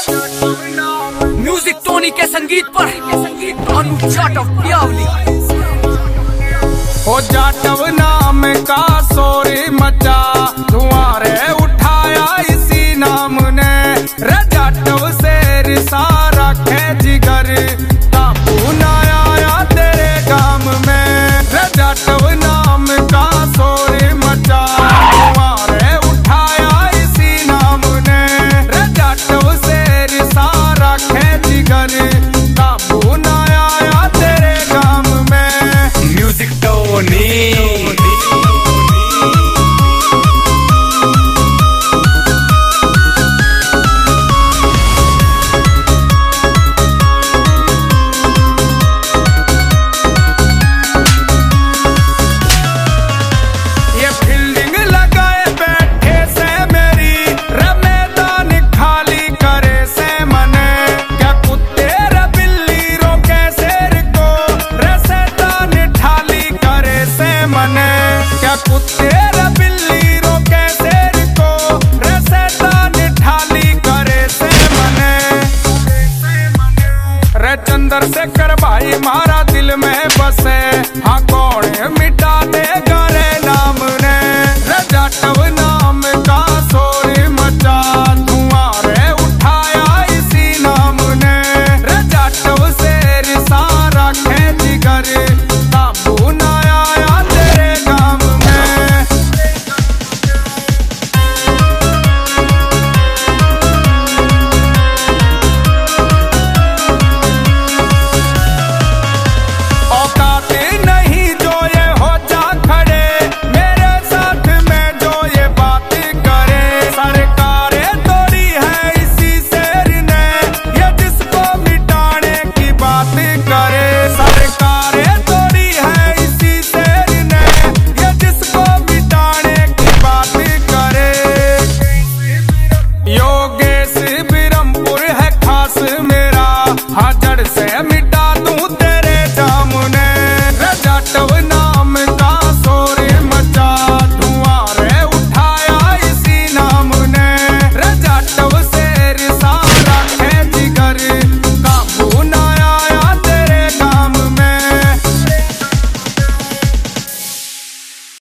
Music Tony के संगीत पर अनु जाटव प्यावली। हो जाटव नाम का शोर मचा, धुआं रे उठाया इसी नाम ने। रे जाटव से सारा खे जिगर, काबू ना आया तेरे गाम में। रे जाटव नाम का शोर मचा, धुआं रे उठाया इसी नाम ने। रे जाटव से सारा खे जिगर, काबू ना आया तेरे गाम में। म्यूजिक टोनी कुत्ते रे बिल्ली रोके शेर को, रे शैतान ठाली करे से मने। रे चंद्रशेखर भाई मारा दिल में बसे, हाँ कौन